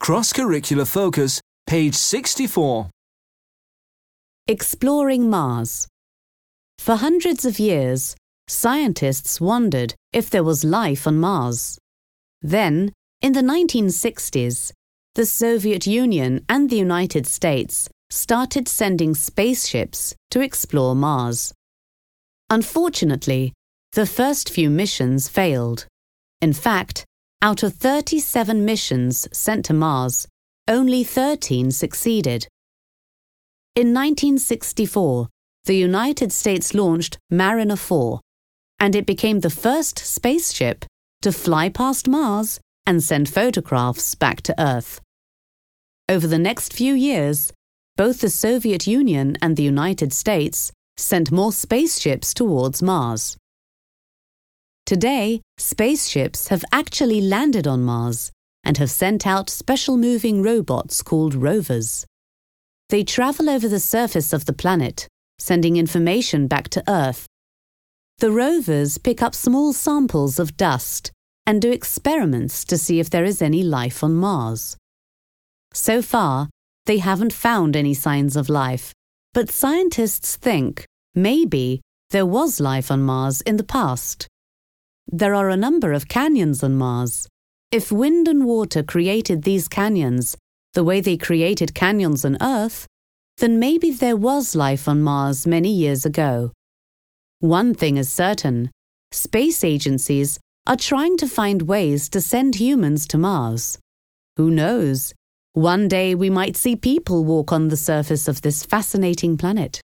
Cross-curricular focus, page 64. Exploring Mars. For hundreds of years, scientists wondered if there was life on Mars. Then, in the 1960s, the Soviet Union and the United States started sending spaceships to explore Mars. Unfortunately, the first few missions failed. In fact, out of 37 missions sent to Mars, only 13 succeeded. In 1964, the United States launched Mariner 4, and it became the first spaceship to fly past Mars and send photographs back to Earth. Over the next few years, both the Soviet Union and the United States sent more spaceships towards Mars. Today, spaceships have actually landed on Mars and have sent out special moving robots called rovers. They travel over the surface of the planet, sending information back to Earth. The rovers pick up small samples of dust and do experiments to see if there is any life on Mars. So far, they haven't found any signs of life, but scientists think maybe there was life on Mars in the past. There are a number of canyons on Mars. If wind and water created these canyons the way they created canyons on Earth, then maybe there was life on Mars many years ago. One thing is certain: space agencies are trying to find ways to send humans to Mars. Who knows? One day we might see people walk on the surface of this fascinating planet.